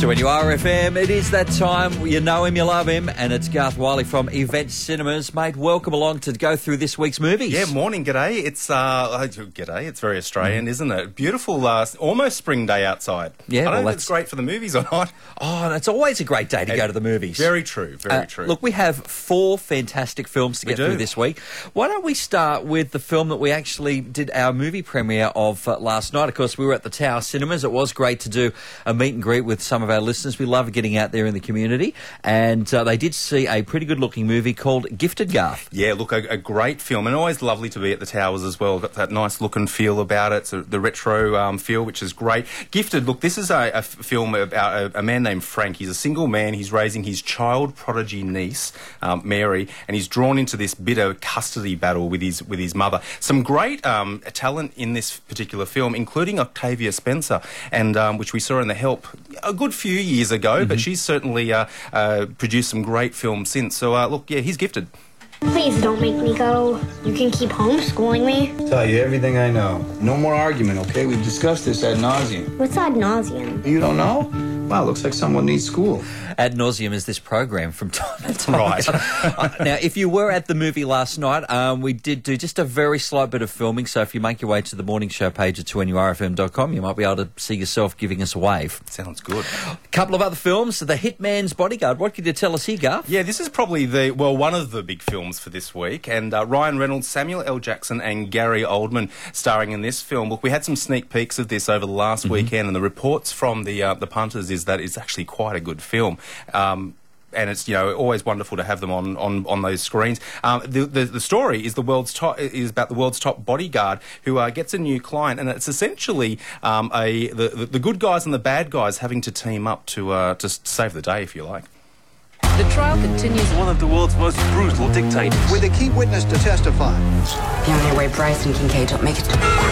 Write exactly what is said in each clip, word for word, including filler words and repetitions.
So when you are F M, it is that time. You know him, you love him, and it's Garth Wiley from Event Cinemas. Mate, welcome along to go through this week's movies. Yeah, morning, g'day. It's, uh, oh, g'day, it's very Australian, mm. isn't it? Beautiful, uh, almost spring day outside. Yeah, I don't well, know if that's it's great for the movies or not. Oh, that's always a great day to it, go to the movies. Very true, very uh, true. Look, we have four fantastic films to we get do. through this week. Why don't we start with the film that we actually did our movie premiere of uh, last night? Of course, we were at the Tower Cinemas. It was great to do a meet and greet with some of our listeners. We love getting out there in the community, and uh, they did see a pretty good-looking movie called Gifted, Garth. Yeah, look, a, a great film, and always lovely to be at the Towers as well. Got that nice look and feel about it, so the retro um, feel, which is great. Gifted, look, this is a, a film about a, a man named Frank. He's a single man. He's raising his child prodigy niece, um, Mary, and he's drawn into this bitter custody battle with his with his mother. Some great um, talent in this particular film, including Octavia Spencer, and um, which we saw in The Help a good few years ago, mm-hmm. but she's certainly uh, uh, produced some great films since. So, uh, look, yeah, he's gifted. Please don't make me go. You can keep homeschooling me. Tell you everything I know. No more argument, okay? We've discussed this ad nauseum. What's ad nauseum? You don't know? Wow, looks like someone needs school. Ad nauseum is this program from time to time. Right. uh, now, if you were at the movie last night, um, we did do just a very slight bit of filming, so if you make your way to the morning show page at two N U R F M dot com, you might be able to see yourself giving us a wave. Sounds good. A couple of other films, The Hitman's Bodyguard. What could you tell us here, Garth? Yeah, this is probably the, well, one of the big films for this week, and uh, Ryan Reynolds, Samuel L. Jackson and Gary Oldman starring in this film. Look, we had some sneak peeks of this over the last mm-hmm. weekend, and the reports from the uh, the punters is that it's actually quite a good film. Um, and it's, you know, always wonderful to have them on, on, on those screens. Um, the, the the story is the world's top is about the world's top bodyguard who uh, gets a new client, and it's essentially um, a the, the the good guys and the bad guys having to team up to uh, to save the day, if you like. The trial continues. One of the world's most brutal dictators. With a key witness to testify. The only way Bryce and Kincaid don't make it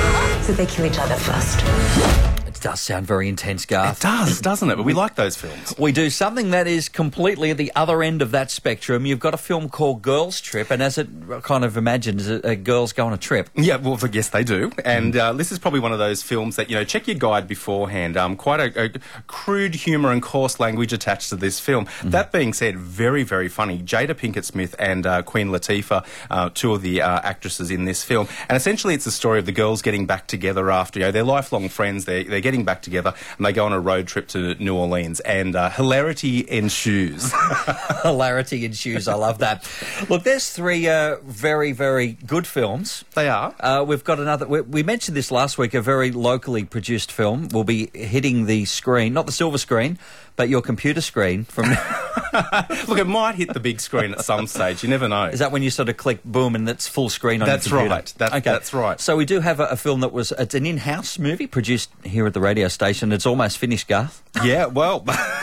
so they kill each other first. It does sound very intense, Garth. It does, doesn't it? But we like those films. We do. Something that is completely at the other end of that spectrum. You've got a film called Girls Trip, and as it kind of imagines, a, a girls go on a trip. Yeah, well, yes, they do. And uh, this is probably one of those films that, you know, check your guide beforehand. Um, quite a, a crude humour and coarse language attached to this film. Mm-hmm. That being said, very, very funny. Jada Pinkett Smith and uh, Queen Latifah, uh, two of the uh, actresses in this film. And essentially it's the story of the girls getting back together after, you know, they're lifelong friends. They're, they're getting back together, and they go on a road trip to New Orleans, and uh, hilarity ensues. Hilarity ensues. I love that. Look, there's three uh, very, very good films. They are. Uh, we've got another. We, we mentioned this last week. A very locally produced film will be hitting the screen, not the silver screen, but your computer screen. From Look, it might hit the big screen at some stage. You never know. Is that when you sort of click boom and it's full screen on that's your computer? Right. That's right. Okay. That's right. So we do have a, a film that was. It's an in-house movie produced here at the radio station. It's almost finished, Garth. Yeah. Well.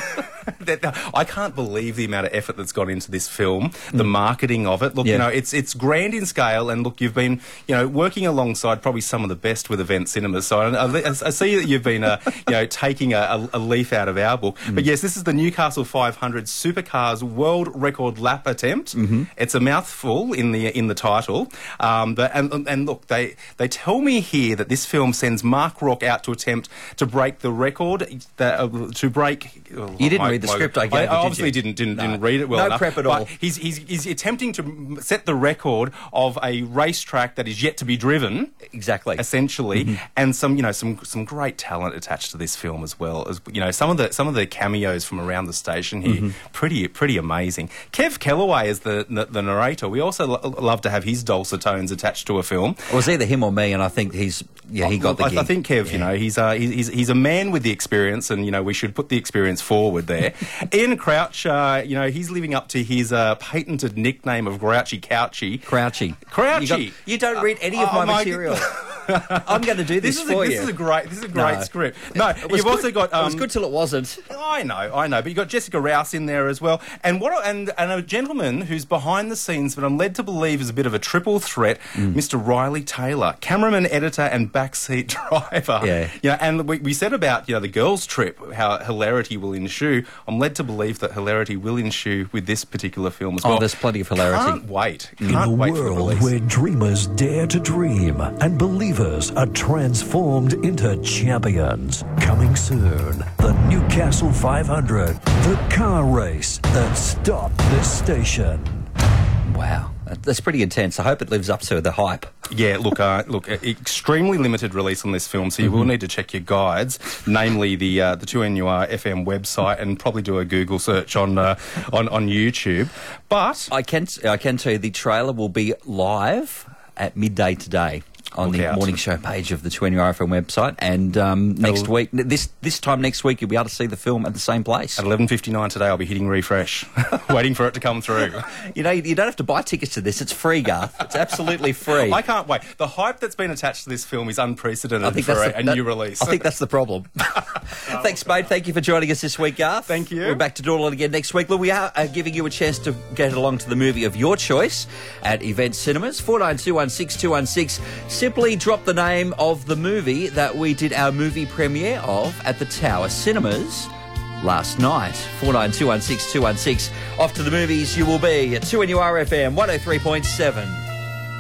I can't believe the amount of effort that's gone into this film, the mm. marketing of it. Look, yeah. you know, it's it's grand in scale, and look, you've been, you know, working alongside probably some of the best with Event Cinemas. So I, I, I see that you've been, uh, you know, taking a, a leaf out of our book. Mm. But yes, this is the Newcastle five hundred Supercars World Record Lap attempt. Mm-hmm. It's a mouthful in the in the title, um, but and and look, they they tell me here that this film sends Mark Rock out to attempt to break the record, that, uh, to break. Oh, you didn't read the script, I gather, I obviously did didn't didn't, no. didn't read it well no enough. No prep at all. He's, he's, he's attempting to set the record of a racetrack that is yet to be driven. Exactly. Essentially. Mm-hmm. And some, you know, some some great talent attached to this film as well. As you know, some of the some of the cameos from around the station here, mm-hmm. pretty pretty amazing. Kev Kellaway is the the, the narrator. We also lo- love to have his dulcet tones attached to a film. It was either him or me, and I think he's yeah he got the gig. I, I think Kev, yeah. you know, he's uh, he's he's a man with the experience, and you know we should put the experience forward there. Ian Crouch, uh, you know, he's living up to his uh, patented nickname of Grouchy Couchy. Crouchy. Crouchy. You, got, you don't read any of uh, my, my material. I'm going to do this, this for a, you. This is a great. This is a great no. script. No, you've good. also got. Um, it was good till it wasn't. I know, I know. But you've got Jessica Rouse in there as well, and what? And and a gentleman who's behind the scenes, but I'm led to believe is a bit of a triple threat, mm. Mister Riley Taylor, cameraman, editor, and backseat driver. Yeah. You know, and we, we said about you know the girls' trip, how hilarity will ensue. I'm led to believe that hilarity will ensue with this particular film as well. Oh, there's plenty of hilarity. Can't wait. In Can't a wait world for the release. where dreamers dare to dream and believe Divas are transformed into champions. Coming soon, the Newcastle five hundred, the car race that stopped this station. Wow, that's pretty intense. I hope it lives up to the hype. Yeah, look, uh, look, extremely limited release on this film, so you mm-hmm. will need to check your guides, namely the uh, the two N U R F M website, and probably do a Google search on uh, on on YouTube. But I can I can tell you the trailer will be live at midday today on Look the out. morning show page of the two N U R F M website, and um, next week, this this time next week, you'll be able to see the film at the same place. At eleven fifty-nine today, I'll be hitting refresh, waiting for it to come through. You know, you don't have to buy tickets to this. It's free, Garth. It's absolutely free. I can't wait. The hype that's been attached to this film is unprecedented I think for that's a, the, a that, new release. I think that's the problem. Thanks, mate. Thank you for joining us this week, Garth. Thank you. We're back to do it all again next week. Look, we are uh, giving you a chance to get along to the movie of your choice at Event Cinemas. four nine two one six two one six. Simply drop the name of the movie that we did our movie premiere of at the Tower Cinemas last night. four nine two one six two one six. Off to the movies you will be at two N U R F M one oh three point seven.